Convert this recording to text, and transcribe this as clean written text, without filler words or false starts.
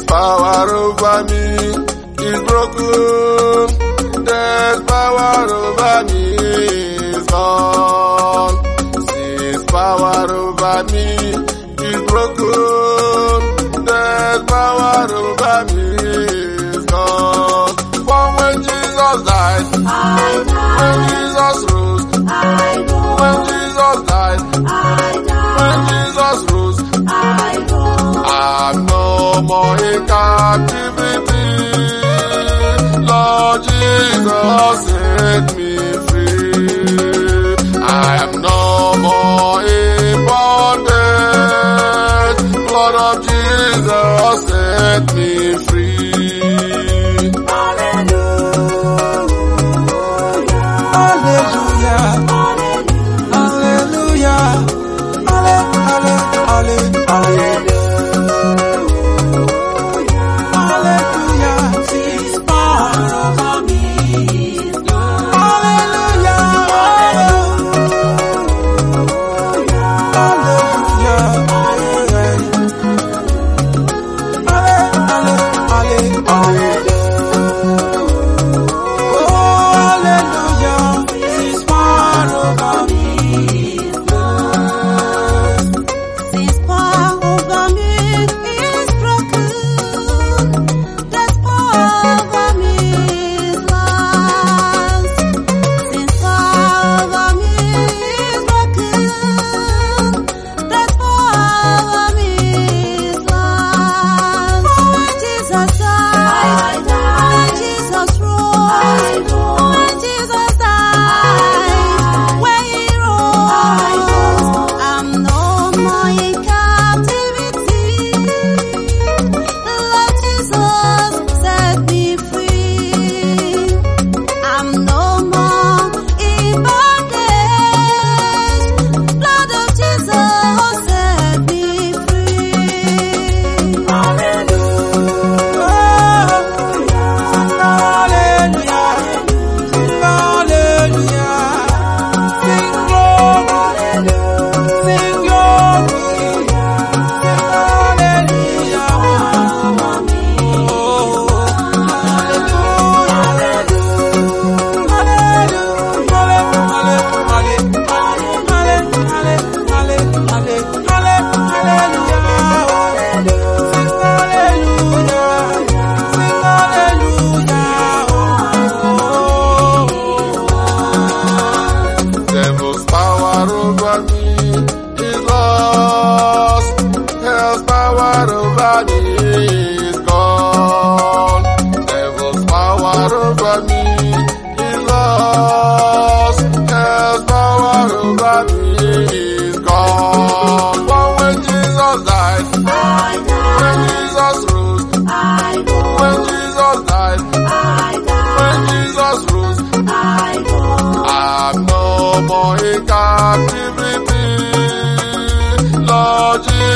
power over me is broken. Death's power over me is gone. Sin's power over me is broken. Death's power over me is gone. For when Jesus died, I died. when Jesus rose, I rose. when Jesus died, I died. when Jesus rose, I rose. I'm no more in captivity. Lord Jesus set me free. I am no more in bondage. Blood of Jesus set me free. Hallelujah. Hallelujah. Hallelujah. Hallelujah. Hallelujah. His power over me is gone. Hallelujah. His power over me is gone. His power over me is broken. His power over me is lost. His power over me is broken. His power over me is lost. For when Jesus died, when Jesus rose, when Jesus died, when He rose, I'm no more in captivity. The Lord Jesus set me free. I'm no more in bondage. Blood of Jesus set me free. Devil's power over me is lost. Hell's power over me is gone. Devil's power over me is lost. Hell's power over me is gone. For when Jesus died, when Jesus rose, when Jesus died, when Jesus rose, I'm no more in captivity. Lord Jesus